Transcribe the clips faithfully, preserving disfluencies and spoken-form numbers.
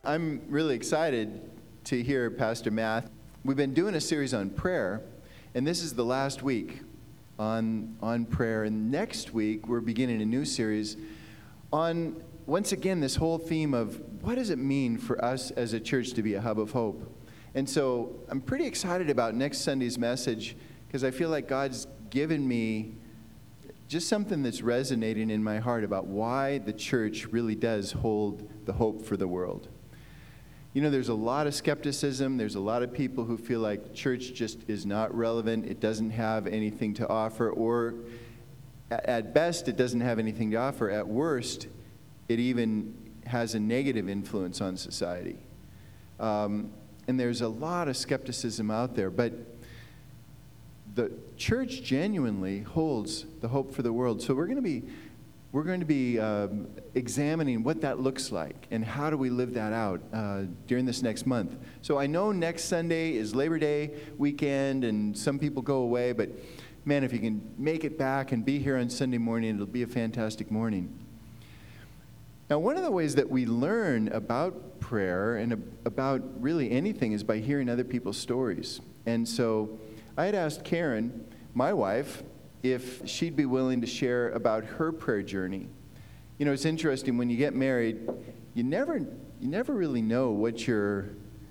I'm really excited to hear Pastor Matt. We've been doing a series on prayer, and this is the last week on, on prayer. And next week, we're beginning a new series on, once again, this whole theme of what does it mean for us as a church to be a hub of hope? And so I'm pretty excited about next Sunday's message because I feel like God's given me just something that's resonating in my heart about why the church really does hold the hope for the world. You know, there's a lot of skepticism. There's a lot of people who feel like church just is not relevant. It doesn't have anything to offer, or at best, it doesn't have anything to offer. At worst, it even has a negative influence on society. Um, and there's a lot of skepticism out there, but the church genuinely holds the hope for the world. So we're going to be we're going to be um, examining what that looks like and how do we live that out uh, during this next month. So I know next Sunday is Labor Day weekend, and some people go away, but man, if you can make it back and be here on Sunday morning, it'll be a fantastic morning. Now, one of the ways that we learn about prayer and about really anything is by hearing other people's stories. And so I had asked Karen, my wife, if she'd be willing to share about her prayer journey. You know, it's interesting, when you get married, you never you never really know what your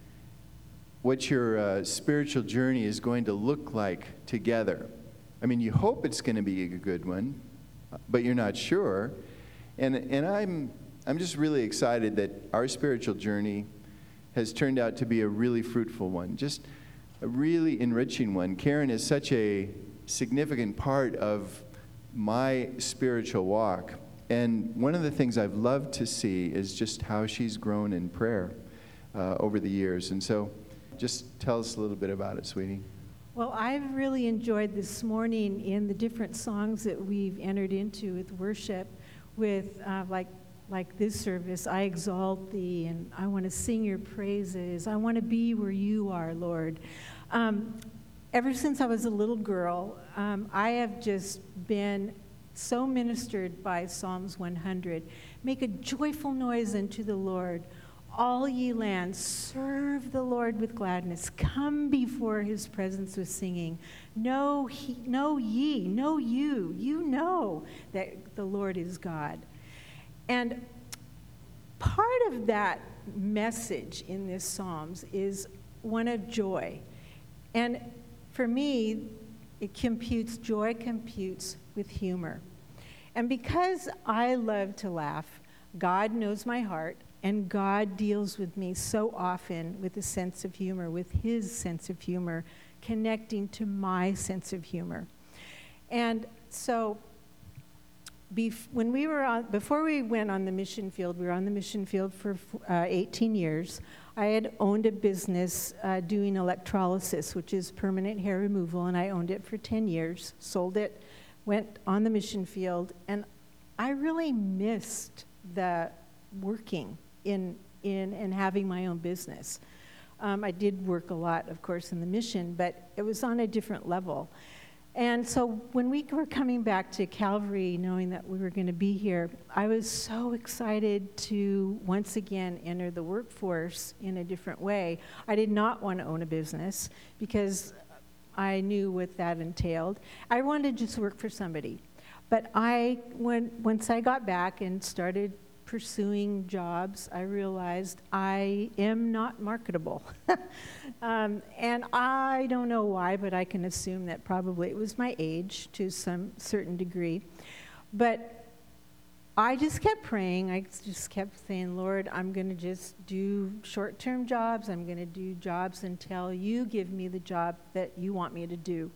what your uh, spiritual journey is going to look like together. I mean, you hope it's going to be a good one, but you're not sure. And and I'm I'm just really excited that our spiritual journey has turned out to be a really fruitful one, just a really enriching one. Karen is such a significant part of my spiritual walk. And one of the things I've loved to see is just how she's grown in prayer uh, over the years. And so just tell us a little bit about it, sweetie. Well, I've really enjoyed this morning in the different songs that we've entered into with worship, with uh, like like this service, I exalt thee, and I want to sing your praises. I want to be where you are, Lord. Um, ever since I was a little girl, um, I have just been so ministered by Psalms one hundred. Make a joyful noise unto the Lord, all ye lands. Serve the Lord with gladness. Come before his presence with singing. Know, he, know ye, know you. You know that the Lord is God. And part of that message in this Psalms is one of joy. And for me, it computes, joy computes with humor. And because I love to laugh, God knows my heart, and God deals with me so often with a sense of humor, with his sense of humor, connecting to my sense of humor. And so Bef- when we were on, before we went on the mission field, we were on the mission field for uh, eighteen years. I had owned a business uh, doing electrolysis, which is permanent hair removal, and I owned it for ten years, sold it, went on the mission field, and I really missed the working in in and having my own business. Um, I did work a lot, of course, in the mission, but it was on a different level. And so when we were coming back to Calvary, knowing that we were going to be here, I was so excited to once again enter the workforce in a different way. I did not want to own a business because I knew what that entailed. I wanted to just work for somebody. But I, when, once I got back and started pursuing jobs, I realized I am not marketable. um, and I don't know why, but I can assume that probably it was my age to some certain degree. But I just kept praying. I just kept saying, Lord, I'm going to just do short-term jobs. I'm going to do jobs until you give me the job that you want me to do.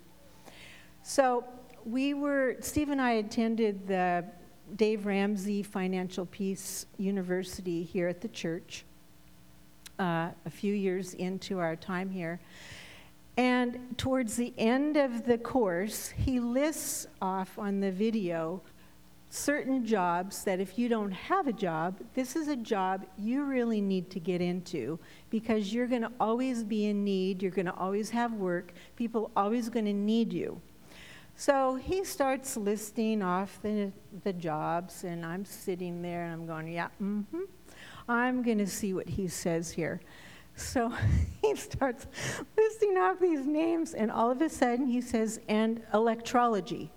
So we were, Steve and I attended the Dave Ramsey Financial Peace University here at the church uh, a few years into our time here. And towards the end of the course, he lists off on the video certain jobs that if you don't have a job, this is a job you really need to get into because you're going to always be in need, you're going to always have work, people are always going to need you. So he starts listing off the, the jobs, and I'm sitting there and I'm going, yeah, mm-hmm. I'm going to see what he says here. So he starts listing off these names, and all of a sudden he says, and electrology.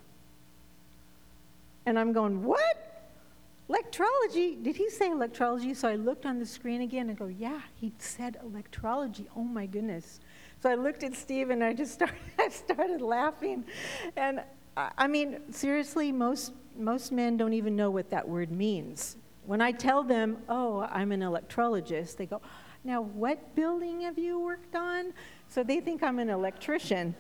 And I'm going, what? Electrology? Did he say electrology? So I looked on the screen again and go, yeah, he said electrology. Oh my goodness. So I looked at Steve and I just started, I started laughing. And I, I mean, seriously, most, most men don't even know what that word means. When I tell them, oh, I'm an electrologist, they go, now what building have you worked on? So they think I'm an electrician.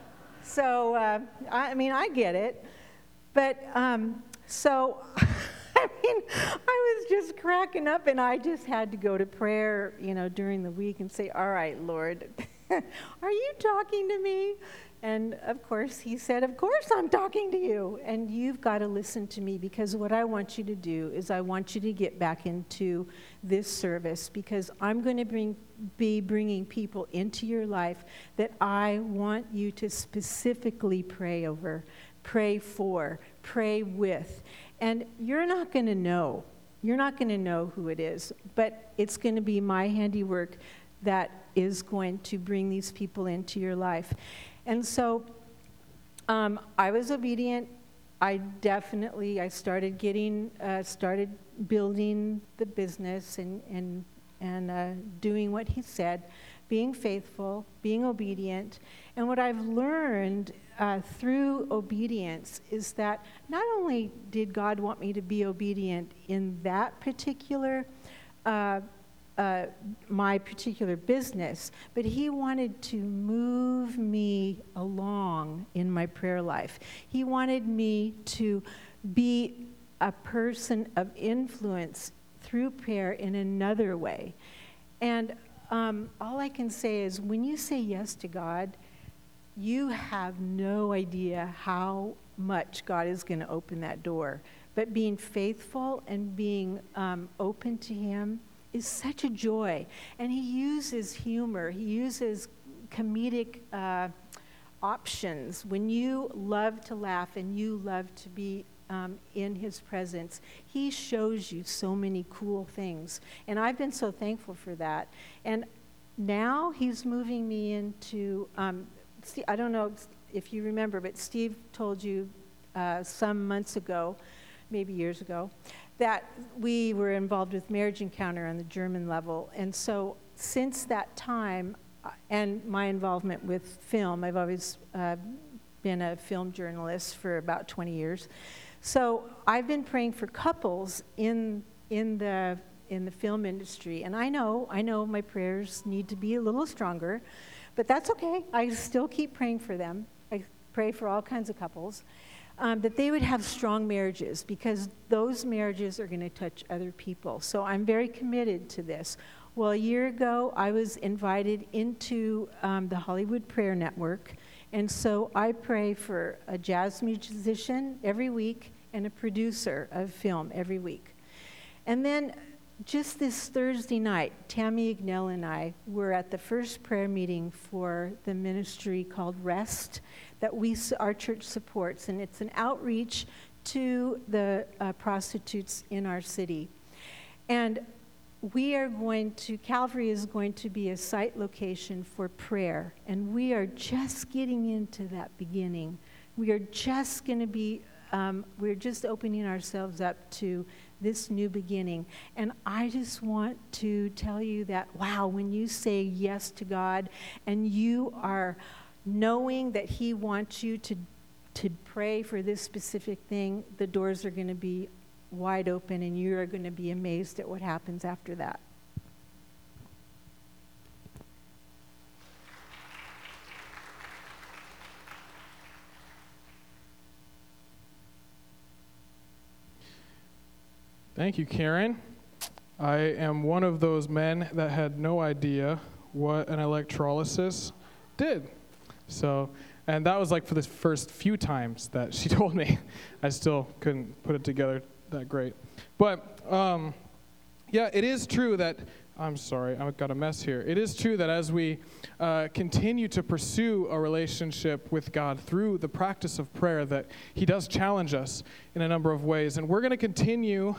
So, uh, I, I mean, I get it. But, um, so... I mean, I was just cracking up, and I just had to go to prayer, you know, during the week and say, all right, Lord, are you talking to me? And, of course, he said, of course I'm talking to you, and you've got to listen to me, because what I want you to do is I want you to get back into this service, because I'm going to bring, be bringing people into your life that I want you to specifically pray over, pray for, pray with. And you're not going to know. You're not going to know who it is. But it's going to be my handiwork that is going to bring these people into your life. And so um, I was obedient. I definitely, I started getting, uh, started building the business and, and, and uh, doing what he said, being faithful, being obedient. And what I've learned uh, through obedience is that not only did God want me to be obedient in that particular, uh, uh, my particular business, but he wanted to move me along in my prayer life. He wanted me to be a person of influence through prayer in another way. And um, all I can say is when you say yes to God, you have no idea how much God is going to open that door. But being faithful and being um, open to him is such a joy. And he uses humor. He uses comedic uh, options. When you love to laugh and you love to be um, in his presence, he shows you so many cool things. And I've been so thankful for that. And now he's moving me into... Um, I don't know if you remember, but Steve told you uh, some months ago, maybe years ago, that we were involved with Marriage Encounter on the German level. And so since that time, uh, and my involvement with film, I've always uh, been a film journalist for about twenty years. So I've been praying for couples in in the in the film industry. And I know, I know my prayers need to be a little stronger. But that's okay. I still keep praying for them. I pray for all kinds of couples, um, that they would have strong marriages, because those marriages are going to touch other people. So I'm very committed to this. Well, a year ago, I was invited into um, the Hollywood Prayer Network, and so I pray for a jazz musician every week and a producer of film every week. And then just this Thursday night, Tammy Ignell and I were at the first prayer meeting for the ministry called Rest that we, our church supports, and it's an outreach to the uh, prostitutes in our city. And we are going to, Calvary is going to be a site location for prayer, and we are just getting into that beginning. We are just going to be, um, we're just opening ourselves up to this new beginning. And I just want to tell you that, wow, when you say yes to God and you are knowing that he wants you to, to pray for this specific thing, the doors are going to be wide open and you are going to be amazed at what happens after that. Thank you, Karen. I am one of those men that had no idea what an electrolysis did. So, and that was like for the first few times that she told me. I still couldn't put it together that great. But, um, yeah, it is true that, I'm sorry, I've got a mess here. It is true that as we uh, continue to pursue a relationship with God through the practice of prayer, that he does challenge us in a number of ways. And we're going to continue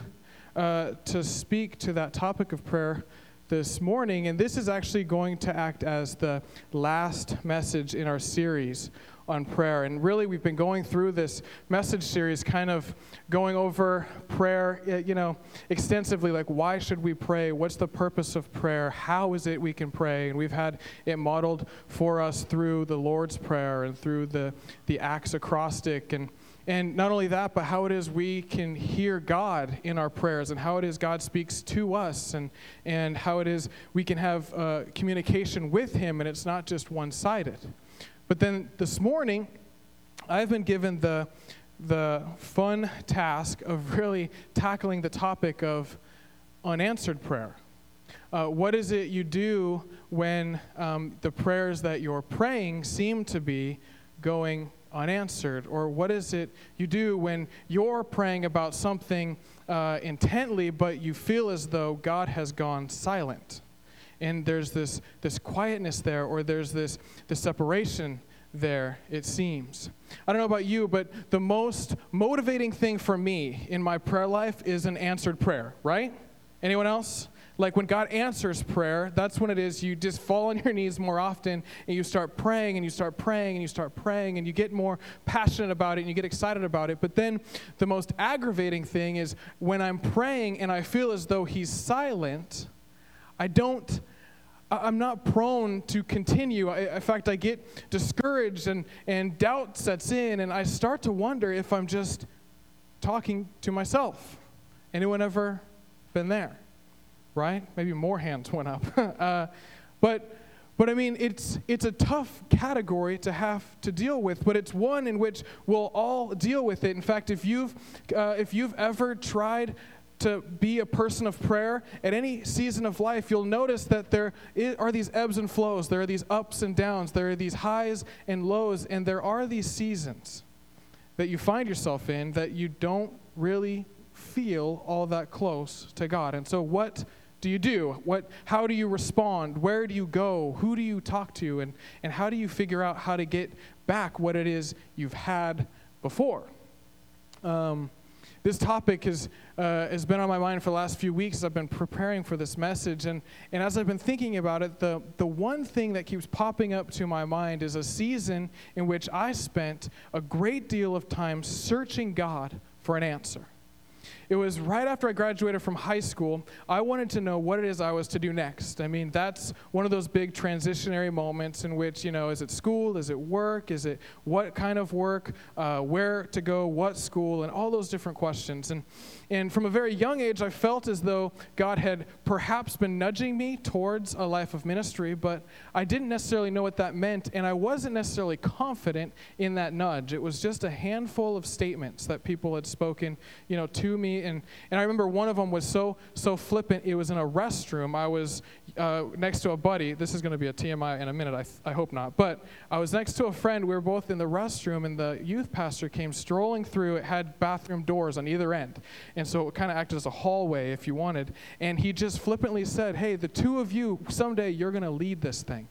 uh, to speak to that topic of prayer this morning, and this is actually going to act as the last message in our series on prayer. And really, we've been going through this message series, kind of going over prayer, you know, extensively, like why should we pray? What's the purpose of prayer? How is it we can pray? And we've had it modeled for us through the Lord's Prayer and through the, the Acts acrostic. And And not only that, but how it is we can hear God in our prayers, and how it is God speaks to us, and, and how it is we can have uh, communication with Him, and it's not just one-sided. But then this morning, I've been given the, the fun task of really tackling the topic of unanswered prayer. Uh, what is it you do when um, the prayers that you're praying seem to be going unanswered? Or what is it you do when you're praying about something uh, intently, but you feel as though God has gone silent? And there's this this quietness there, or there's this, this separation there, it seems. I don't know about you, but the most motivating thing for me in my prayer life is an answered prayer, right? Anyone else? Like when God answers prayer, that's when it is you just fall on your knees more often, and you start praying and you start praying and you start praying and you get more passionate about it and you get excited about it. But then the most aggravating thing is when I'm praying and I feel as though He's silent, I don't, I'm not prone to continue. I, in fact, I get discouraged and, and doubt sets in, and I start to wonder if I'm just talking to myself. Anyone ever been there? Right? Maybe more hands went up. uh, but, but I mean, it's it's a tough category to have to deal with, but it's one in which we'll all deal with it. In fact, if you've uh, if you've ever tried to be a person of prayer at any season of life, you'll notice that there are these ebbs and flows. There are these ups and downs. There are these highs and lows, and there are these seasons that you find yourself in that you don't really feel all that close to God. And so what do you do? What? How do you respond? Where do you go? Who do you talk to? And, and how do you figure out how to get back what it is you've had before? Um, this topic has, uh, has been on my mind for the last few weeks as I've been preparing for this message. And, and as I've been thinking about it, the, the one thing that keeps popping up to my mind is a season in which I spent a great deal of time searching God for an answer. It was right after I graduated from high school. I wanted to know what it is I was to do next. I mean, that's one of those big transitionary moments in which, you know, is it school? Is it work? Is it what kind of work? Uh, where to go? What school? And all those different questions. And and from a very young age, I felt as though God had perhaps been nudging me towards a life of ministry, but I didn't necessarily know what that meant, and I wasn't necessarily confident in that nudge. It was just a handful of statements that people had spoken, you know, to me. And, and I remember one of them was so so flippant. It was in a restroom. I was uh, next to a buddy. This is going to be a T M I in a minute. I, th- I hope not. But I was next to a friend. We were both in the restroom, and the youth pastor came strolling through. It had bathroom doors on either end. And so it kind of acted as a hallway, if you wanted. And he just flippantly said, hey, the two of you, someday you're going to lead this thing.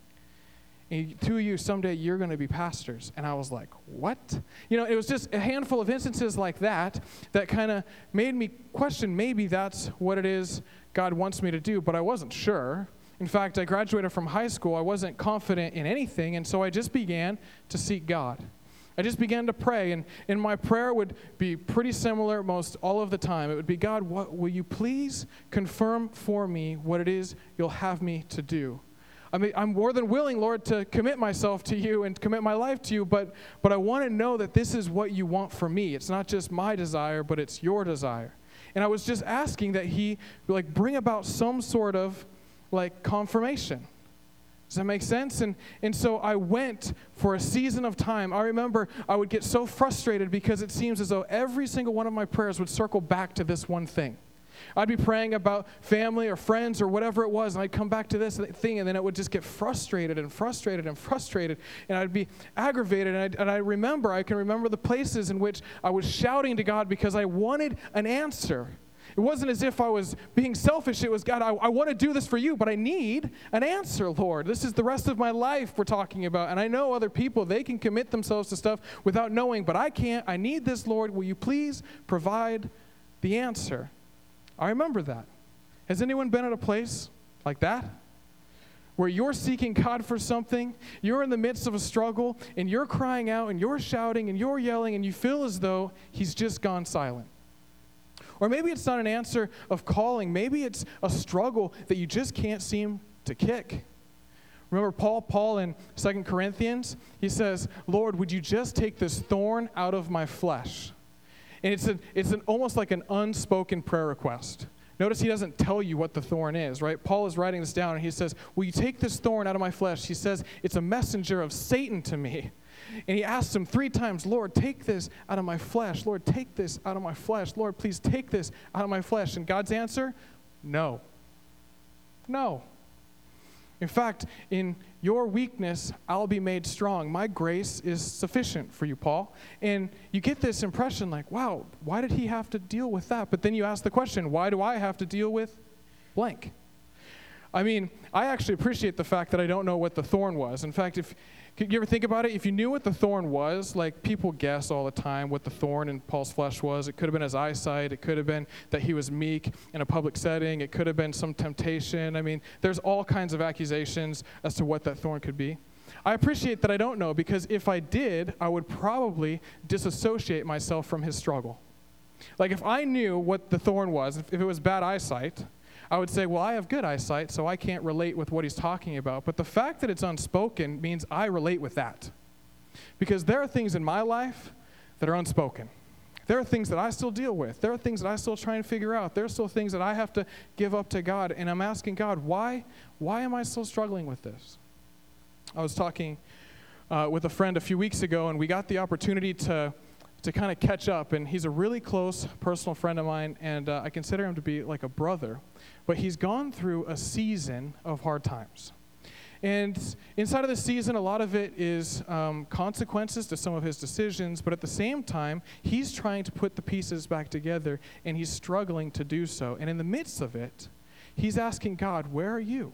And two of you, someday you're going to be pastors. And I was like, what? You know, it was just a handful of instances like that that kind of made me question maybe that's what it is God wants me to do, but I wasn't sure. In fact, I graduated from high school. I wasn't confident in anything, and so I just began to seek God. I just began to pray, and, and my prayer would be pretty similar most all of the time. It would be, God, what, will you please confirm for me what it is you'll have me to do? I mean, I'm more than willing, Lord, to commit myself to you and commit my life to you, but but I want to know that this is what you want for me. It's not just my desire, but it's your desire. And I was just asking that he, like, bring about some sort of, like, confirmation. Does that make sense? And and so I went for a season of time. I remember I would get so frustrated because it seems as though every single one of my prayers would circle back to this one thing. I'd be praying about family or friends or whatever it was, and I'd come back to this thing, and then it would just get frustrated and frustrated and frustrated, and I'd be aggravated. And I, and I remember, I can remember the places in which I was shouting to God because I wanted an answer. It wasn't as if I was being selfish. It was, God, I, I want to do this for you, but I need an answer, Lord. This is the rest of my life we're talking about, and I know other people, they can commit themselves to stuff without knowing, but I can't. I need this, Lord. Will you please provide the answer? I remember that. Has anyone been at a place like that? Where you're seeking God for something, you're in the midst of a struggle, and you're crying out, and you're shouting, and you're yelling, and you feel as though he's just gone silent. Or maybe it's not an answer of calling. Maybe it's a struggle that you just can't seem to kick. Remember Paul, Paul in Second Corinthians? He says, Lord, would you just take this thorn out of my flesh? And it's, a, it's an, almost like an unspoken prayer request. Notice he doesn't tell you what the thorn is, right? Paul is writing this down, and he says, will you take this thorn out of my flesh? He says, it's a messenger of Satan to me. And he asks him three times, Lord, take this out of my flesh. Lord, take this out of my flesh. Lord, please take this out of my flesh. And God's answer, no. No. In fact, in your weakness, I'll be made strong. My grace is sufficient for you, Paul. And you get this impression like, wow, why did he have to deal with that? But then you ask the question, why do I have to deal with blank? I mean, I actually appreciate the fact that I don't know what the thorn was. In fact, if you ever think about it, if you knew what the thorn was, like people guess all the time what the thorn in Paul's flesh was. It could have been his eyesight. It could have been that he was meek in a public setting. It could have been some temptation. I mean, there's all kinds of accusations as to what that thorn could be. I appreciate that I don't know, because if I did, I would probably disassociate myself from his struggle. Like if I knew what the thorn was, if, if it was bad eyesight, I would say, well, I have good eyesight, so I can't relate with what he's talking about. But the fact that it's unspoken means I relate with that. Because there are things in my life that are unspoken. There are things that I still deal with. There are things that I still try and figure out. There are still things that I have to give up to God. And I'm asking God, why, why am I still struggling with this? I was talking uh, with a friend a few weeks ago, and we got the opportunity to to kind of catch up. And he's a really close personal friend of mine, and uh, I consider him to be like a brother. But he's gone through a season of hard times. And inside of the season, a lot of it is um, consequences to some of his decisions, but at the same time, he's trying to put the pieces back together, and he's struggling to do so. And in the midst of it, he's asking God, where are you?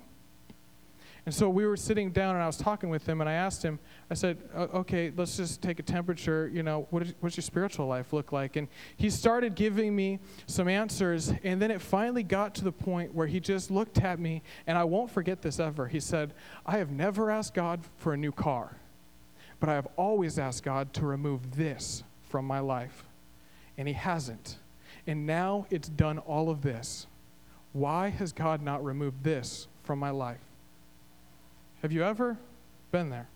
And so we were sitting down, and I was talking with him, and I asked him, I said, okay, let's just take a temperature. You know, what is, what's your spiritual life look like? And he started giving me some answers, and then it finally got to the point where he just looked at me, and I won't forget this ever. He said, I have never asked God for a new car, but I have always asked God to remove this from my life. And he hasn't. And now it's done all of this. Why has God not removed this from my life? Have you ever been there?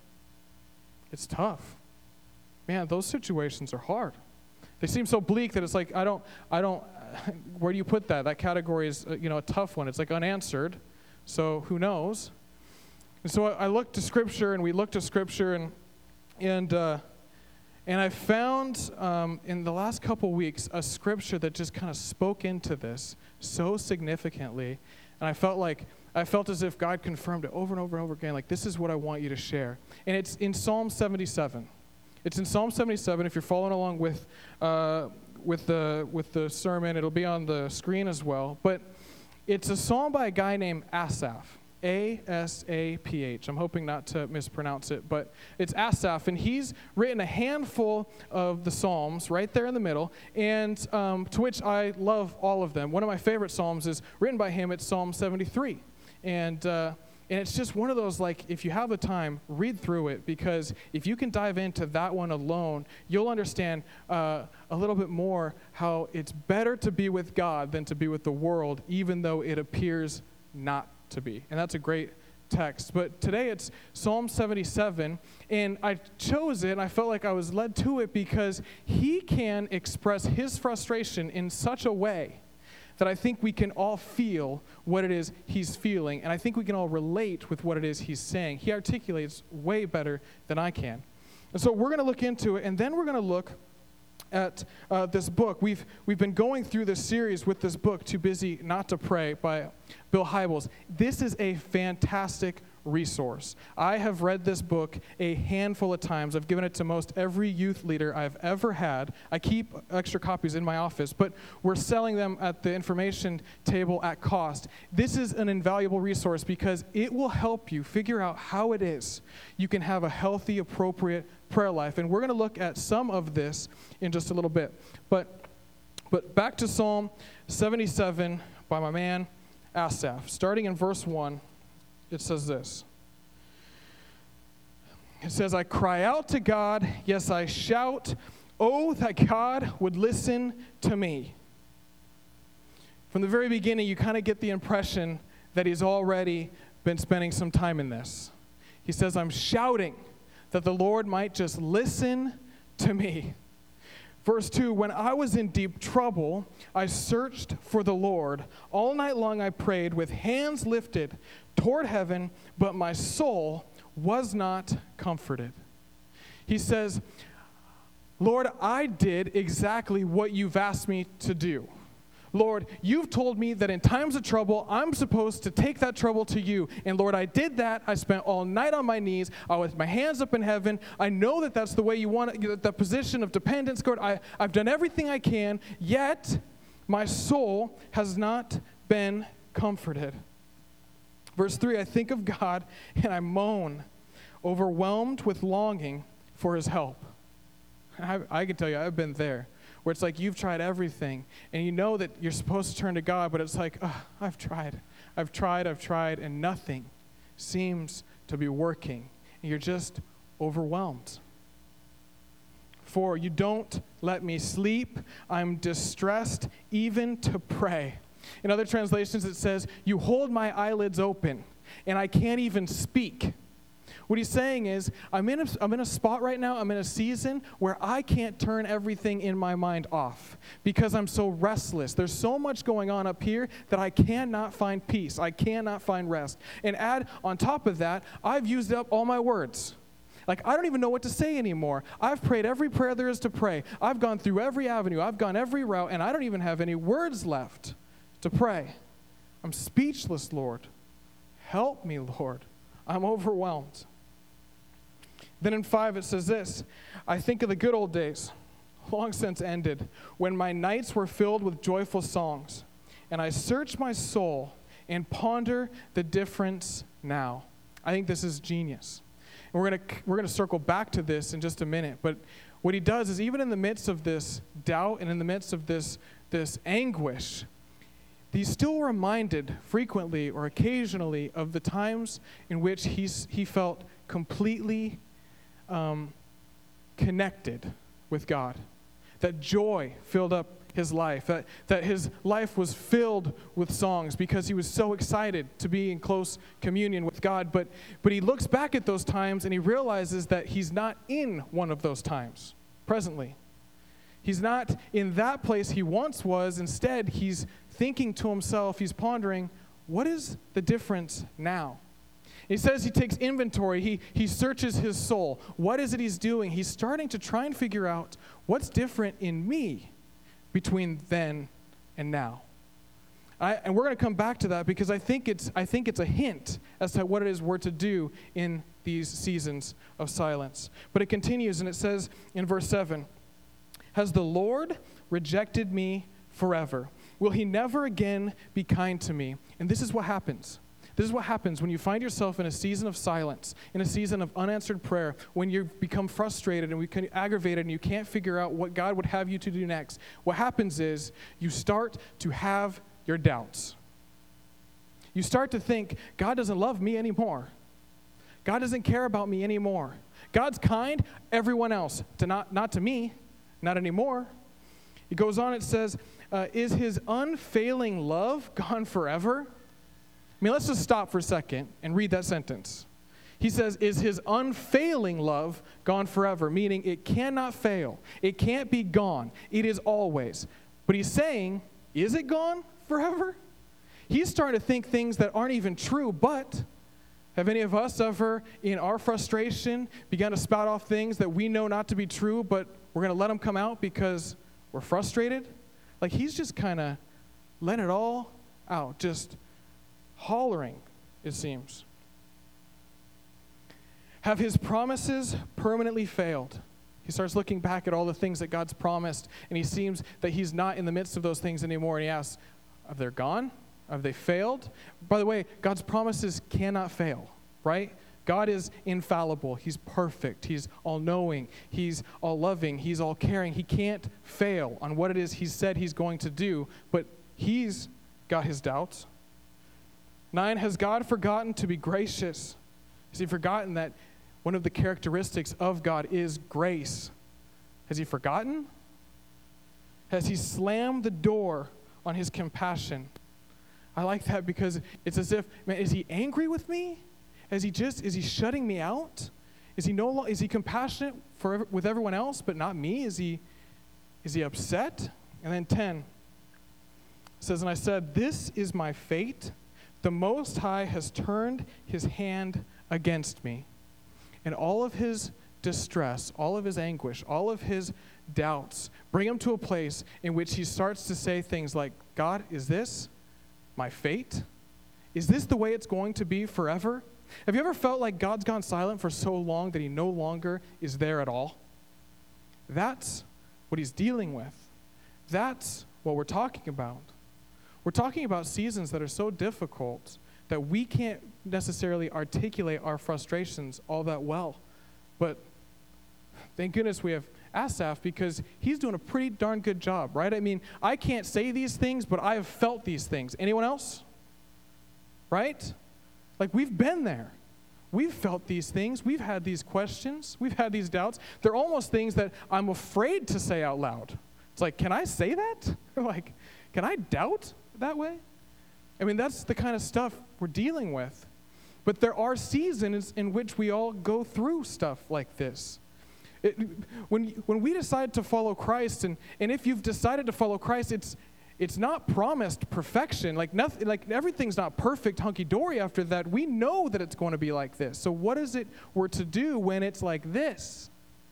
It's tough. Man, those situations are hard. They seem so bleak that it's like, I don't, I don't, where do you put that? That category is, you know, a tough one. It's like unanswered, so who knows? And so I looked to Scripture, and we looked to Scripture, and and uh, and I found um, in the last couple weeks a Scripture that just kind of spoke into this so significantly, and I felt like, I felt as if God confirmed it over and over and over again, like, this is what I want you to share. And it's in Psalm seventy-seven. It's in Psalm seventy-seven. If you're following along with uh, with the with the sermon, it'll be on the screen as well. But it's a psalm by a guy named Asaph. A S A P H. I'm hoping not to mispronounce it, but it's Asaph, and he's written a handful of the Psalms right there in the middle, and um, to which I love all of them. One of my favorite Psalms is written by him. It's Psalm seventy-three. And uh, and it's just one of those, like, if you have the time, read through it, because if you can dive into that one alone, you'll understand uh, a little bit more how it's better to be with God than to be with the world, even though it appears not to be. And that's a great text. But today it's Psalm seventy-seven, and I chose it, and I felt like I was led to it because he can express his frustration in such a way that I think we can all feel what it is he's feeling, and I think we can all relate with what it is he's saying. He articulates way better than I can. And so we're going to look into it, and then we're going to look at uh, this book. We've we've been going through this series with this book, Too Busy Not to Pray, by Bill Hybels. This is a fantastic resource. I have read this book a handful of times. I've given it to most every youth leader I've ever had. I keep extra copies in my office, but we're selling them at the information table at cost. This is an invaluable resource because it will help you figure out how it is you can have a healthy, appropriate prayer life. And we're going to look at some of this in just a little bit. But But back to Psalm seventy-seven by my man Asaph. Starting in verse one, it says this. It says, I cry out to God, yes, I shout, oh, that God would listen to me. From the very beginning, you kind of get the impression that he's already been spending some time in this. He says, I'm shouting that the Lord might just listen to me. Verse two, when I was in deep trouble, I searched for the Lord. All night long I prayed with hands lifted toward heaven, but my soul was not comforted. He says, Lord, I did exactly what you've asked me to do. Lord, you've told me that in times of trouble, I'm supposed to take that trouble to you. And Lord, I did that. I spent all night on my knees. I with my hands up in heaven. I know that that's the way you want it, the position of dependence. God, I, I've done everything I can, yet my soul has not been comforted. Verse three, I think of God and I moan, overwhelmed with longing for his help. I, I can tell you, I've been there. Where it's like you've tried everything, and you know that you're supposed to turn to God, but it's like, oh, I've tried. I've tried, I've tried, and nothing seems to be working. And you're just overwhelmed. For you don't let me sleep. I'm distressed even to pray. In other translations, it says, you hold my eyelids open, and I can't even speak. What he's saying is, I'm in, a, I'm in a spot right now, I'm in a season where I can't turn everything in my mind off because I'm so restless. There's so much going on up here that I cannot find peace. I cannot find rest. And add on top of that, I've used up all my words. Like, I don't even know what to say anymore. I've prayed every prayer there is to pray. I've gone through every avenue. I've gone every route, and I don't even have any words left to pray. I'm speechless, Lord. Help me, Lord. I'm overwhelmed. Then in five it says this, I think of the good old days, long since ended, when my nights were filled with joyful songs, and I search my soul and ponder the difference now. I think this is genius. And we're going to we're going to circle back to this in just a minute, but what he does is even in the midst of this doubt and in the midst of this, this anguish, he's still reminded frequently or occasionally of the times in which he's, he felt completely Um, connected with God, that joy filled up his life, that, that his life was filled with songs because he was so excited to be in close communion with God. But, but he looks back at those times and he realizes that he's not in one of those times presently. He's not in that place he once was. Instead, he's thinking to himself, he's pondering, what is the difference now? He says he takes inventory. He, he searches his soul. What is it he's doing? He's starting to try and figure out what's different in me between then and now. I, and we're going to come back to that because I think it's I think it's a hint as to what it is we're to do in these seasons of silence. But it continues and it says in verse seven, has the Lord rejected me forever? Will he never again be kind to me? And this is what happens. This is what happens when you find yourself in a season of silence, in a season of unanswered prayer, when you become frustrated and we can aggravated and you can't figure out what God would have you to do next. What happens is you start to have your doubts. You start to think, God doesn't love me anymore. God doesn't care about me anymore. God's kind, everyone else, to not, not to me, not anymore. It goes on, it says, uh, is his unfailing love gone forever? I mean, let's just stop for a second and read that sentence. He says, is his unfailing love gone forever? Meaning it cannot fail. It can't be gone. It is always. But he's saying, is it gone forever? He's starting to think things that aren't even true, but have any of us ever, in our frustration, begun to spout off things that we know not to be true, but we're going to let them come out because we're frustrated? Like he's just kind of letting it all out, just hollering, it seems. Have his promises permanently failed? He starts looking back at all the things that God's promised, and he seems that he's not in the midst of those things anymore, and he asks, have they gone? Have they failed? By the way, God's promises cannot fail, right? God is infallible. He's perfect. He's all-knowing. He's all-loving. He's all-caring. He can't fail on what it is he said he's going to do, but he's got his doubts. Nine, has God forgotten to be gracious? Has he forgotten that one of the characteristics of God is grace? Has he forgotten? Has he slammed the door on his compassion? I like that because it's as if, man, is he angry with me? Is he just, is he shutting me out? Is he no lo- is he compassionate for ev- with everyone else but not me? Is he, is he upset? And then ten, it says, and I said, this is my fate. The Most High has turned his hand against me. And all of his distress, all of his anguish, all of his doubts, bring him to a place in which he starts to say things like, God, is this my fate? Is this the way it's going to be forever? Have you ever felt like God's gone silent for so long that he no longer is there at all? That's what he's dealing with. That's what we're talking about. We're talking about seasons that are so difficult that we can't necessarily articulate our frustrations all that well. But thank goodness we have Asaph, because he's doing a pretty darn good job, right? I mean, I can't say these things, but I have felt these things. Anyone else? Right? Like, we've been there. We've felt these things. We've had these questions. We've had these doubts. They're almost things that I'm afraid to say out loud. It's like, can I say that? Like, can I doubt that way? I mean, that's the kind of stuff we're dealing with. But there are seasons in which we all go through stuff like this. It, when, when we decide to follow Christ, and, and if you've decided to follow Christ, it's it's not promised perfection. Like nothing, like everything's not perfect, hunky-dory after that. We know that it's going to be like this. So what is it we're to do when it's like this?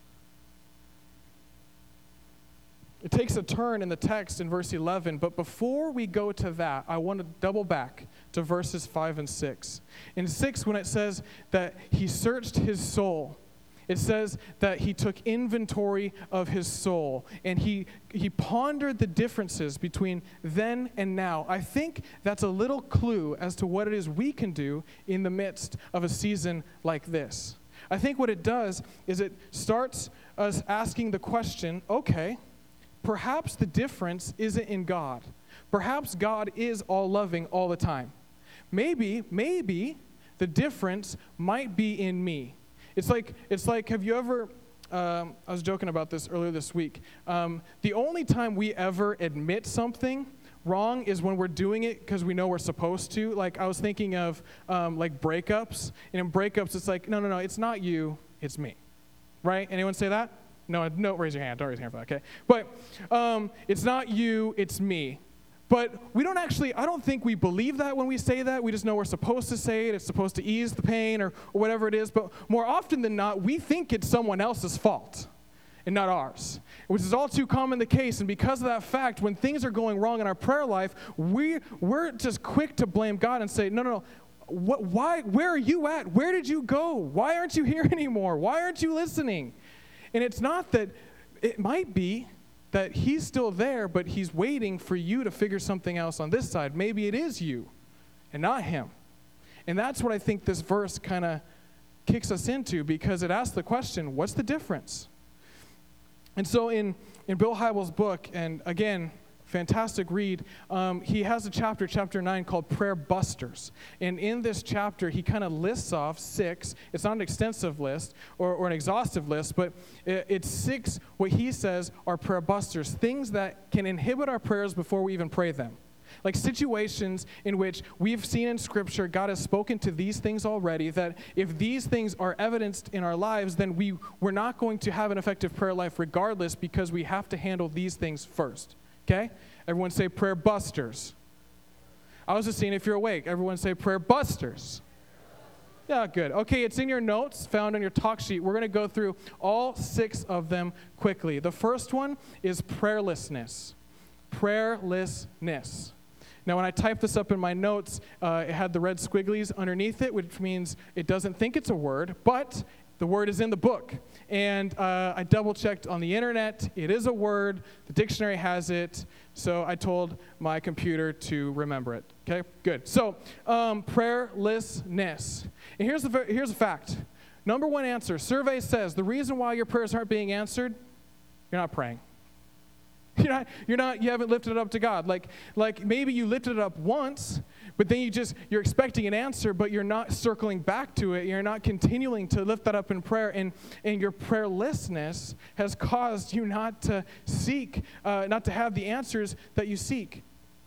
It takes a turn in the text in verse eleven, but before we go to that, I want to double back to verses five and six. In six, when it says that he searched his soul, it says that he took inventory of his soul, and he he pondered the differences between then and now. I think that's a little clue as to what it is we can do in the midst of a season like this. I think what it does is it starts us asking the question, okay, perhaps the difference isn't in God. Perhaps God is all-loving all the time. Maybe, maybe the difference might be in me. It's like, it's like, have you ever, um, I was joking about this earlier this week. Um, the only time we ever admit something wrong is when we're doing it because we know we're supposed to. Like, I was thinking of, um, like, breakups. And in breakups, it's like, no, no, no, it's not you, it's me. Right? Anyone say that? No, no, raise your hand. Don't raise your hand for that, okay? But um, it's not you, it's me. But we don't actually, I don't think we believe that when we say that. We just know we're supposed to say it. It's supposed to ease the pain or, or whatever it is. But more often than not, we think it's someone else's fault and not ours, which is all too common the case. And because of that fact, when things are going wrong in our prayer life, we, we're just quick to blame God and say, no, no, no. What, why, where are you at? Where did you go? Why aren't you here anymore? Why aren't you listening? And it's not that, it might be that he's still there, but he's waiting for you to figure something else on this side. Maybe it is you and not him. And that's what I think this verse kind of kicks us into, because it asks the question, what's the difference? And so in, in Bill Hybels' book, and again, fantastic read, um, he has a chapter, chapter nine, called Prayer Busters. And in this chapter, he kind of lists off six, it's not an extensive list or, or an exhaustive list, but it, it's six, what he says are prayer busters, things that can inhibit our prayers before we even pray them. Like situations in which we've seen in Scripture, God has spoken to these things already, that if these things are evidenced in our lives, then we, we're not going to have an effective prayer life regardless, because we have to handle these things first. Okay? Everyone say prayer busters. I was just seeing if you're awake. Everyone say prayer busters. Yeah, good. Okay, it's in your notes found on your talk sheet. We're going to go through all six of them quickly. The first one is prayerlessness. Prayerlessness. Now, when I typed this up in my notes, uh, it had the red squigglies underneath it, which means it doesn't think it's a word, but The word is in the book. And uh, I double-checked on the internet. It is a word. The dictionary has it. So I told my computer to remember it. Okay, good. So um, prayerlessness. And here's the, here's a fact. Number one answer, survey says the reason why your prayers aren't being answered, you're not praying. You're not, you're not, you haven't lifted it up to God. Like, like maybe you lifted it up once, but then you just, you're expecting an answer, but you're not circling back to it. You're not continuing to lift that up in prayer. And, and your prayerlessness has caused you not to seek, uh, not to have the answers that you seek.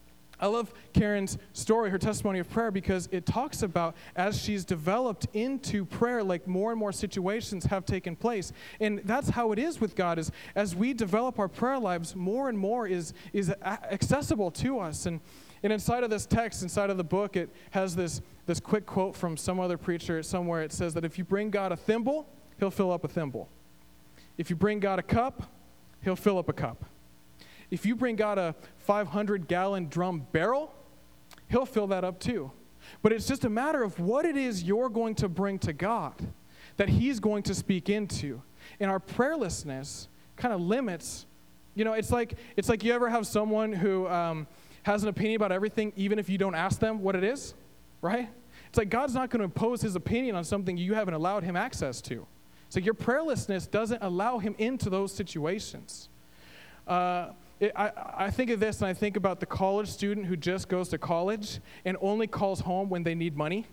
I love Karen's story, her testimony of prayer, because it talks about as she's developed into prayer, like more and more situations have taken place. And that's how it is with God, is as we develop our prayer lives, more and more is, is accessible to us. And, and inside of this text, inside of the book, it has this, this quick quote from some other preacher somewhere. It says that if you bring God a thimble, he'll fill up a thimble. If you bring God a cup, he'll fill up a cup. If you bring God a five hundred gallon drum barrel, he'll fill that up too. But it's just a matter of what it is you're going to bring to God that he's going to speak into. And our prayerlessness kind of limits, you know, it's like it's like you ever have someone who um, has an opinion about everything, even if you don't ask them what it is, right? It's like God's not going to impose his opinion on something you haven't allowed him access to. So your prayerlessness doesn't allow him into those situations. Uh, It, I, I think of this, and I think about the college student who just goes to college and only calls home when they need money,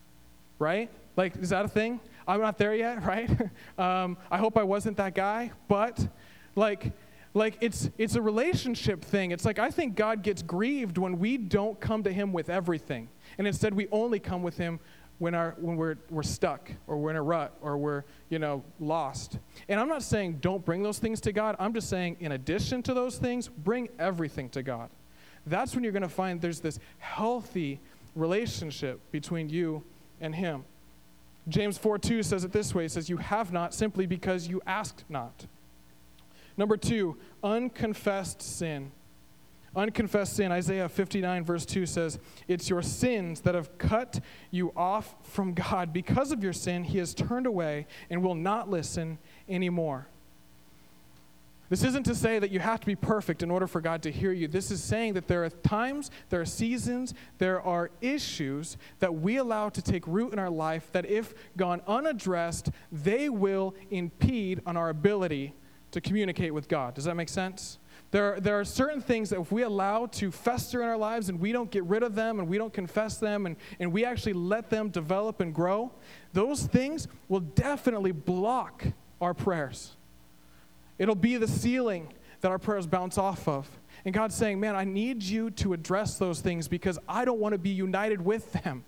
right? Like, is that a thing? I'm not there yet, right? um, I hope I wasn't that guy, but like, like it's it's a relationship thing. It's like I think God gets grieved when we don't come to him with everything, and instead we only come with him when our when we're we're stuck or we're in a rut or we're, you know, lost. And I'm not saying don't bring those things to God. I'm just saying in addition to those things, bring everything to God. That's when you're going to find there's this healthy relationship between you and him. James four two says it this way. It says, you have not simply because you asked not. Number two, unconfessed sin. Unconfessed sin, Isaiah fifty-nine verse two says, it's your sins that have cut you off from God. Because of your sin, he has turned away and will not listen anymore. This isn't to say that you have to be perfect in order for God to hear you. This is saying that there are times, there are seasons, there are issues that we allow to take root in our life that if gone unaddressed, they will impede on our ability to communicate with God. Does that make sense? There are, there are certain things that if we allow to fester in our lives and we don't get rid of them and we don't confess them and, and we actually let them develop and grow, those things will definitely block our prayers. It'll be the ceiling that our prayers bounce off of. And God's saying, man, I need you to address those things because I don't want to be united with them.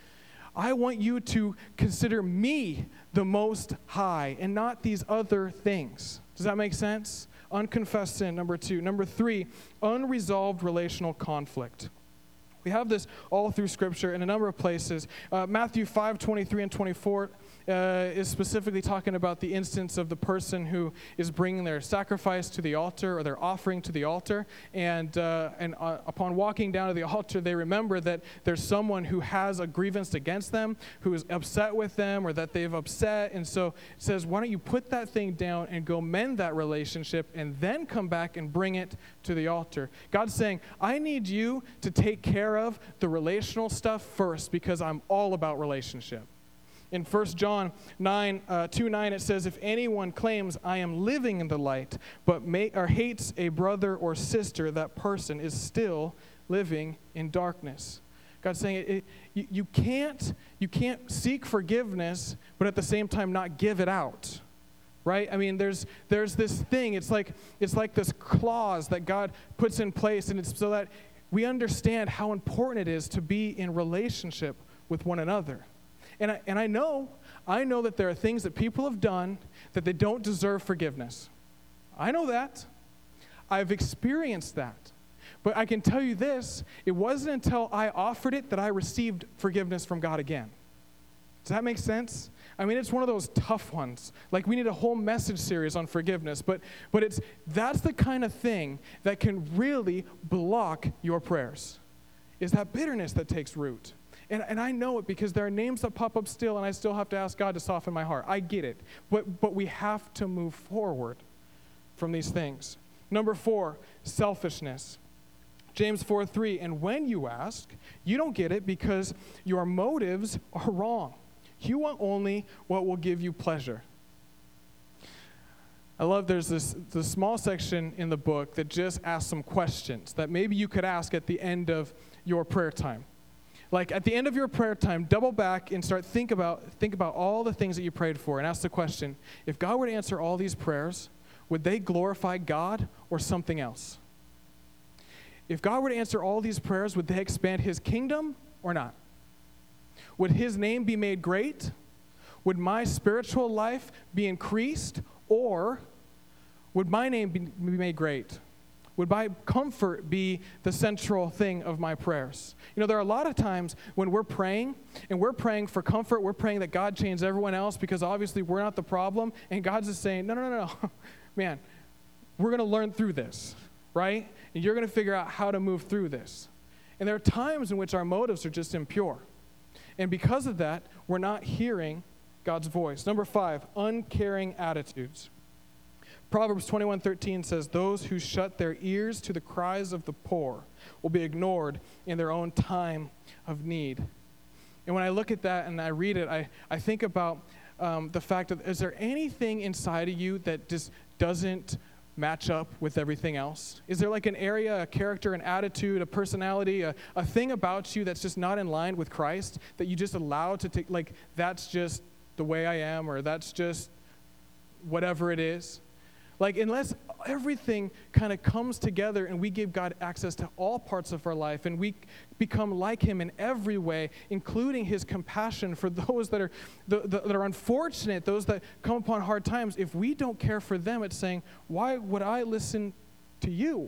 I want you to consider me the most high and not these other things. Does that make sense? Unconfessed sin, number two. Number three, unresolved relational conflict. We have this all through Scripture in a number of places. Uh, Matthew five, twenty-three and twenty-four uh, is specifically talking about the instance of the person who is bringing their sacrifice to the altar or their offering to the altar. And, uh, and uh, upon walking down to the altar, they remember that there's someone who has a grievance against them, who is upset with them or that they've upset. And so it says, why don't you put that thing down and go mend that relationship and then come back and bring it to the altar. God's saying, I need you to take care of the relational stuff first because I'm all about relationship. In First John nine, uh, two nine, it says, if anyone claims I am living in the light, but may, or hates a brother or sister, that person is still living in darkness. God's saying it, it, you, you can't you can't seek forgiveness, but at the same time not give it out. Right? I mean, there's there's this thing. It's like it's like this clause that God puts in place, and it's so that we understand how important it is to be in relationship with one another. And I, and I know, I know that there are things that people have done that they don't deserve forgiveness. I know that. I've experienced that. But I can tell you this, it wasn't until I offered it that I received forgiveness from God again. Does that make sense? I mean, it's one of those tough ones. Like, we need a whole message series on forgiveness. But but it's that's the kind of thing that can really block your prayers, is that bitterness that takes root. And, and I know it because there are names that pop up still, and I still have to ask God to soften my heart. I get it. But, but we have to move forward from these things. Number four, selfishness. James four three, and when you ask, you don't get it because your motives are wrong. You want only what will give you pleasure. I love there's this, this small section in the book that just asks some questions that maybe you could ask at the end of your prayer time. Like at the end of your prayer time, double back and start think about think about all the things that you prayed for and ask the question, if God were to answer all these prayers, would they glorify God or something else? If God were to answer all these prayers, would they expand his kingdom or not? Would his name be made great? Would my spiritual life be increased? Or would my name be, be made great? Would my comfort be the central thing of my prayers? You know, there are a lot of times when we're praying, and we're praying for comfort, we're praying that God change everyone else because obviously we're not the problem, and God's just saying, no, no, no, no, man, we're going to learn through this, right? And you're going to figure out how to move through this. And there are times in which our motives are just impure. And because of that, we're not hearing God's voice. Number five, uncaring attitudes. Proverbs twenty-one thirteen says, those who shut their ears to the cries of the poor will be ignored in their own time of need. And when I look at that and I read it, I, I think about um, the fact that is there anything inside of you that just doesn't match up with everything else? Is there like an area, a character, an attitude, a personality, a, a thing about you that's just not in line with Christ that you just allow to take, like that's just the way I am, or that's just whatever it is? Like, unless everything kind of comes together and we give God access to all parts of our life and we become like him in every way, including his compassion for those that are the, the, that are unfortunate, those that come upon hard times, if we don't care for them, it's saying, why would I listen to you?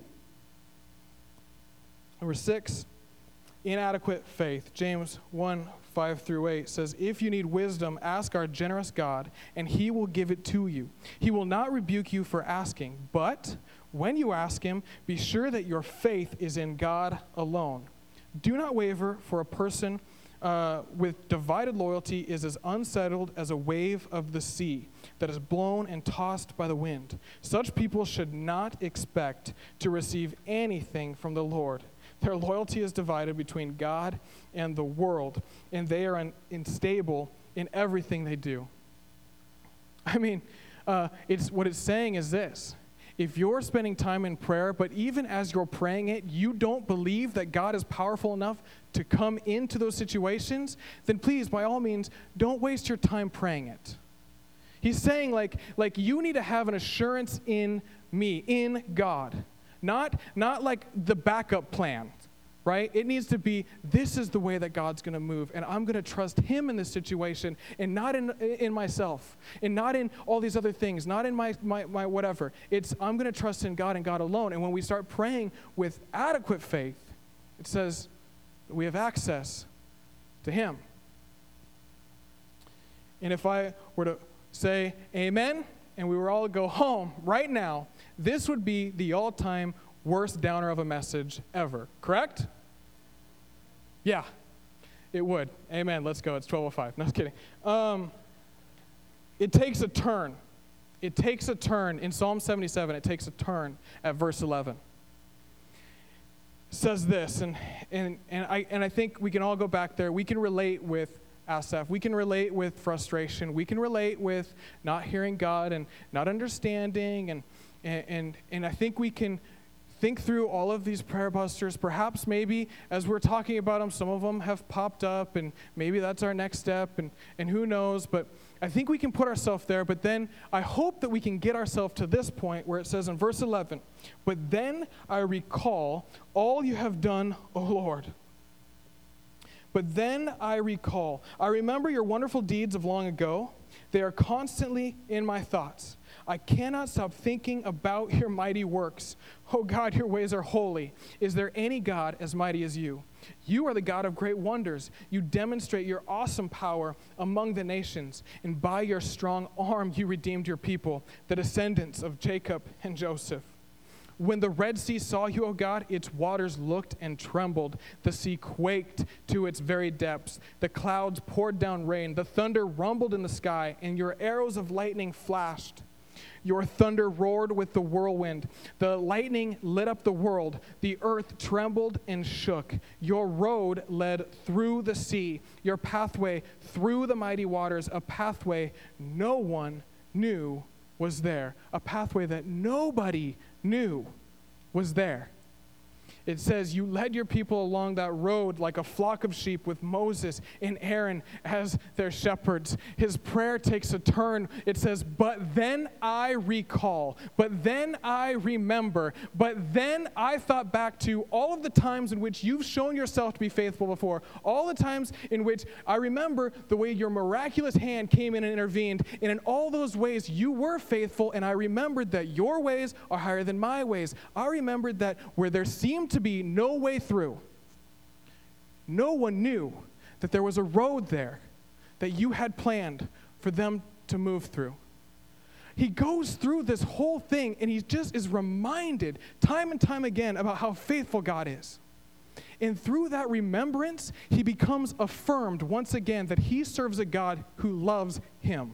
Number six, inadequate faith. James one, five through eight says, if you need wisdom, ask our generous God, and he will give it to you. He will not rebuke you for asking, but when you ask him, be sure that your faith is in God alone. Do not waver, for a person uh, with divided loyalty is as unsettled as a wave of the sea that is blown and tossed by the wind. Such people should not expect to receive anything from the Lord. Their loyalty is divided between God and the world, and they are un- unstable in everything they do. I mean, uh, it's what it's saying is this. If you're spending time in prayer, but even as you're praying it, you don't believe that God is powerful enough to come into those situations, then please, by all means, don't waste your time praying it. He's saying, like, like you need to have an assurance in me, in God. Not, not like the backup plan, right? It needs to be, this is the way that God's going to move, and I'm going to trust him in this situation, and not in in myself, and not in all these other things, not in my, my, my whatever. It's, I'm going to trust in God and God alone. And when we start praying with adequate faith, it says we have access to him. And if I were to say amen, and we were all to go home right now, this would be the all-time worst downer of a message ever, correct? Yeah, it would. Amen. Let's go. It's twelve oh five. No, just kidding. Um, it takes a turn. It takes a turn. In Psalm seventy-seven, it takes a turn at verse eleven. It says this, and, and, and, I, and I think we can all go back there. We can relate with Asaph. We can relate with frustration. We can relate with not hearing God and not understanding. And, and, and, and I think we can think through all of these prayer busters. Perhaps maybe as we're talking about them, some of them have popped up, and maybe that's our next step, and, and who knows. But I think we can put ourselves there. But then I hope that we can get ourselves to this point where it says in verse eleven, but then I recall all you have done, O Lord. But then I recall. I remember your wonderful deeds of long ago. They are constantly in my thoughts. I cannot stop thinking about your mighty works. Oh God, your ways are holy. Is there any God as mighty as you? You are the God of great wonders. You demonstrate your awesome power among the nations. And by your strong arm, you redeemed your people, the descendants of Jacob and Joseph. When the Red Sea saw you, O God, its waters looked and trembled. The sea quaked to its very depths. The clouds poured down rain. The thunder rumbled in the sky, and your arrows of lightning flashed. Your thunder roared with the whirlwind. The lightning lit up the world. The earth trembled and shook. Your road led through the sea. Your pathway through the mighty waters, a pathway no one knew was there. A pathway that nobody knew was there. It says, you led your people along that road like a flock of sheep with Moses and Aaron as their shepherds. His prayer takes a turn. It says, but then I recall, but then I remember, but then I thought back to all of the times in which you've shown yourself to be faithful before, all the times in which I remember the way your miraculous hand came in and intervened, and in all those ways you were faithful, and I remembered that your ways are higher than my ways. I remembered that where there seemed to to be no way through, no one knew that there was a road there that you had planned for them to move through. He goes through this whole thing and he just is reminded time and time again about how faithful God is. And through that remembrance, he becomes affirmed once again that he serves a God who loves him.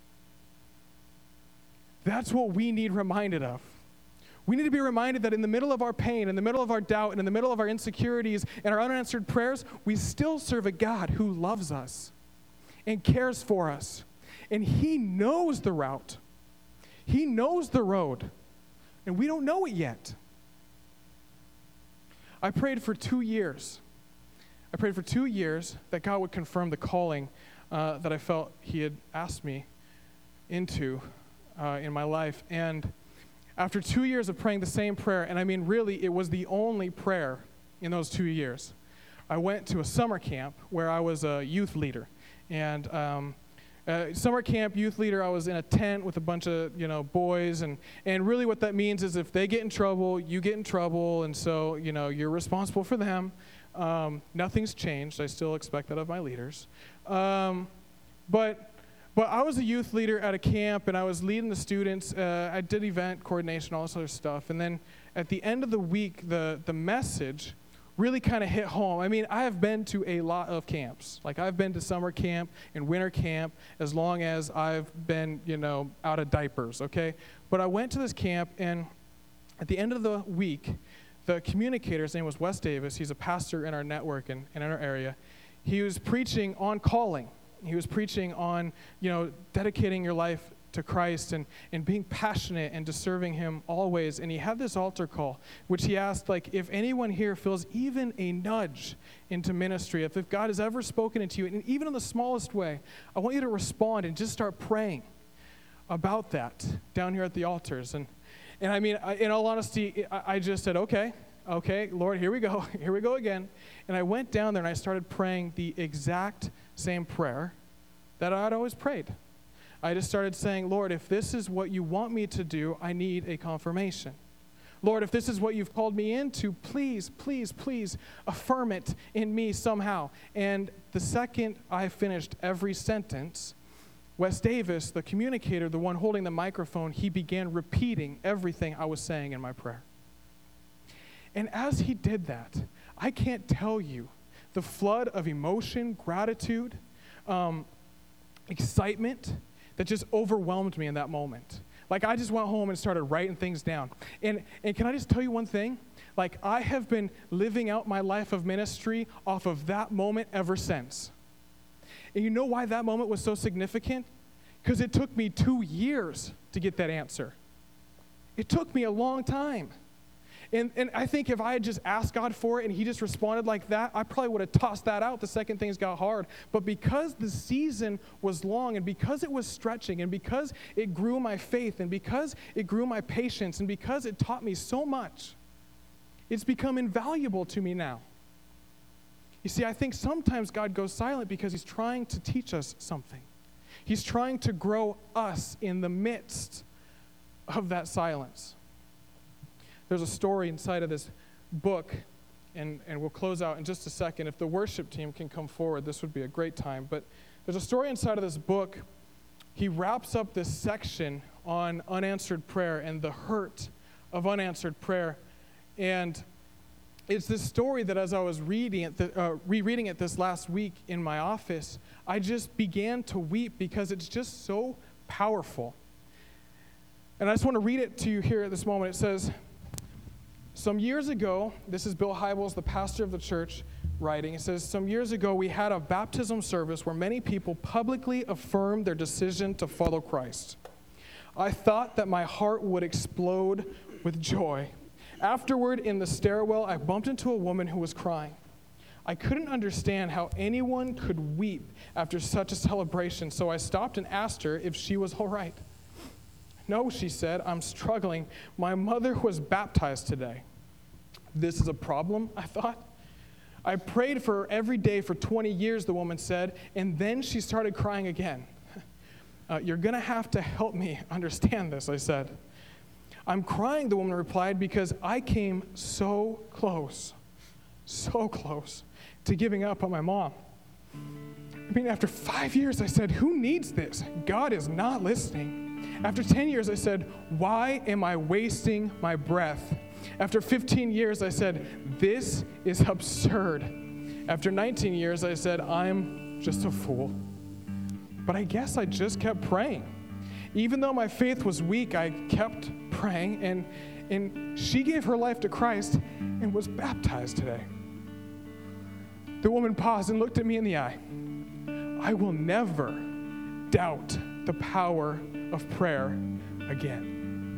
That's what we need reminded of. We need to be reminded that in the middle of our pain, in the middle of our doubt, and in the middle of our insecurities and our unanswered prayers, we still serve a God who loves us and cares for us. And he knows the route. He knows the road. And we don't know it yet. I prayed for two years. I prayed for two years that God would confirm the calling uh, that I felt he had asked me into uh, in my life. And after two years of praying the same prayer, and I mean really it was the only prayer in those two years, I went to a summer camp where I was a youth leader. And um, uh, summer camp youth leader, I was in a tent with a bunch of you know boys, and, and really what that means is if they get in trouble, you get in trouble, and so you know you're responsible for them. Um, nothing's changed. I still expect that of my leaders. Um, but But I was a youth leader at a camp, and I was leading the students. Uh, I did event coordination, all this other stuff. And then at the end of the week, the, the message really kind of hit home. I mean, I have been to a lot of camps. Like, I've been to summer camp and winter camp as long as I've been, you know, out of diapers, okay? But I went to this camp, and at the end of the week, the communicator, his name was Wes Davis. He's a pastor in our network and, and in our area. He was preaching on calling. He was preaching on, you know, dedicating your life to Christ and, and being passionate and to serving him always. And he had this altar call, which he asked, like, if anyone here feels even a nudge into ministry, if, if God has ever spoken into you, and even in the smallest way, I want you to respond and just start praying about that down here at the altars. And, and I mean, I, in all honesty, I, I just said, okay, okay, Lord, here we go. Here we go again. And I went down there and I started praying the exact same prayer that I'd always prayed. I just started saying, Lord, if this is what you want me to do, I need a confirmation. Lord, if this is what you've called me into, please, please, please affirm it in me somehow. And the second I finished every sentence, Wes Davis, the communicator, the one holding the microphone, he began repeating everything I was saying in my prayer. And as he did that, I can't tell you the flood of emotion, gratitude, um, excitement that just overwhelmed me in that moment. Like, I just went home and started writing things down. And, and can I just tell you one thing? Like, I have been living out my life of ministry off of that moment ever since. And you know why that moment was so significant? Because it took me two years to get that answer. It took me a long time. And, and I think if I had just asked God for it and he just responded like that, I probably would have tossed that out the second things got hard. But because the season was long and because it was stretching and because it grew my faith and because it grew my patience and because it taught me so much, it's become invaluable to me now. You see, I think sometimes God goes silent because he's trying to teach us something. He's trying to grow us in the midst of that silence. There's a story inside of this book, and, and we'll close out in just a second. If the worship team can come forward, this would be a great time. But there's a story inside of this book. He wraps up this section on unanswered prayer and the hurt of unanswered prayer. And it's this story that as I was reading it, the, uh, rereading it this last week in my office, I just began to weep because it's just so powerful. And I just want to read it to you here at this moment. It says, some years ago, this is Bill Hybels, the pastor of the church, writing. It says, some years ago, we had a baptism service where many people publicly affirmed their decision to follow Christ. I thought that my heart would explode with joy. Afterward, in the stairwell, I bumped into a woman who was crying. I couldn't understand how anyone could weep after such a celebration, so I stopped and asked her if she was all right. No, she said, I'm struggling. My mother was baptized today. This is a problem, I thought. I prayed for her every day for twenty years, the woman said, and then she started crying again. Uh, you're going to have to help me understand this, I said. I'm crying, the woman replied, because I came so close, so close to giving up on my mom. I mean, after five years, I said, who needs this? God is not listening. After ten years, I said, why am I wasting my breath? After fifteen years, I said, this is absurd. After nineteen years, I said, I'm just a fool. But I guess I just kept praying. Even though my faith was weak, I kept praying, and, and she gave her life to Christ and was baptized today. The woman paused and looked at me in the eye. I will never doubt the power of prayer again.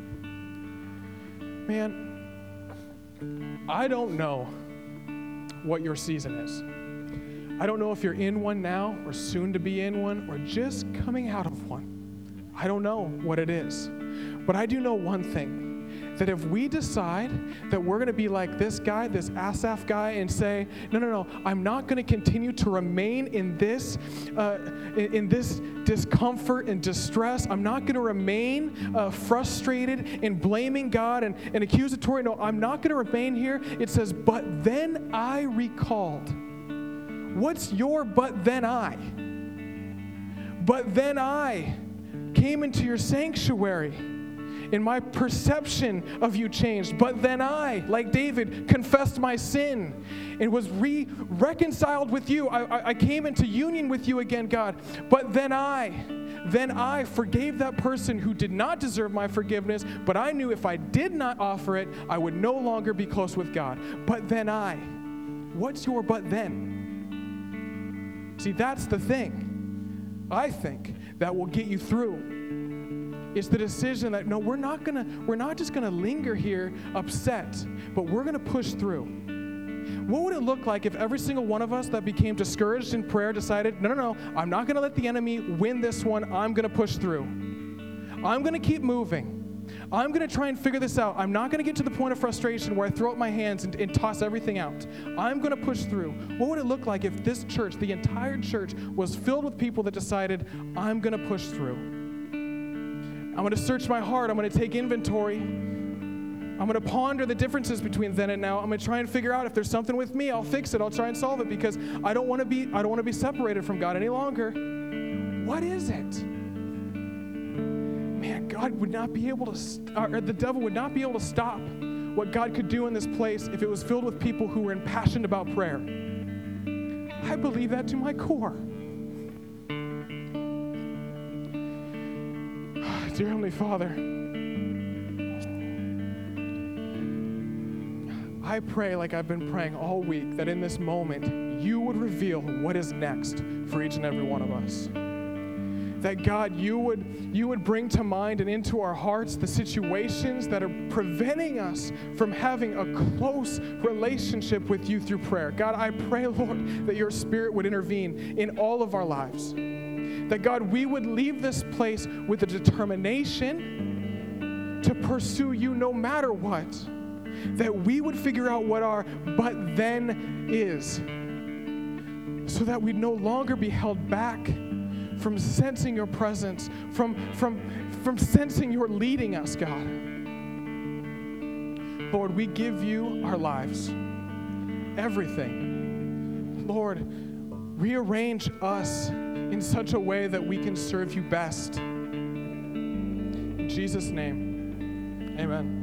Man, I don't know what your season is. I don't know if you're in one now or soon to be in one or just coming out of one. I don't know what it is. But I do know one thing, that if we decide that we're going to be like this guy, this Asaph guy, and say, no, no, no, I'm not going to continue to remain in this, uh, in, in this discomfort and distress. I'm not going to remain uh, frustrated and blaming God and, and accusatory. No, I'm not going to remain here. It says, but then I recalled. What's your but then I? But then I came into your sanctuary, and my perception of you changed. But then I, like David, confessed my sin and was re- reconciled with you. I, I, I came into union with you again, God. But then I, then I forgave that person who did not deserve my forgiveness, but I knew if I did not offer it, I would no longer be close with God. But then I, what's your but then? See, that's the thing, I think, that will get you through. It's the decision that, no, we're not gonna, we're not just gonna linger here upset, but we're gonna push through. What would it look like if every single one of us that became discouraged in prayer decided, no, no, no, I'm not gonna let the enemy win this one, I'm gonna push through. I'm gonna keep moving. I'm gonna try and figure this out. I'm not gonna get to the point of frustration where I throw up my hands and, and toss everything out. I'm gonna push through. What would it look like if this church, the entire church, was filled with people that decided, I'm gonna push through. I'm going to search my heart. I'm going to take inventory. I'm going to ponder the differences between then and now. I'm going to try and figure out if there's something with me. I'll fix it. I'll try and solve it because I don't want to be I don't want to be separated from God any longer. What is it? Man, God would not be able to st- or the devil would not be able to stop what God could do in this place if it was filled with people who were impassioned about prayer. I believe that to my core. Dear Heavenly Father, I pray like I've been praying all week that in this moment you would reveal what is next for each and every one of us. That God, you would, you would bring to mind and into our hearts the situations that are preventing us from having a close relationship with you through prayer. God, I pray, Lord, that your Spirit would intervene in all of our lives. That, God, we would leave this place with a determination to pursue you no matter what. That we would figure out what our but then is, so that we'd no longer be held back from sensing your presence, from, from, from sensing your leading us, God. Lord, we give you our lives, everything. Lord, rearrange us in such a way that we can serve you best. In Jesus' name, amen.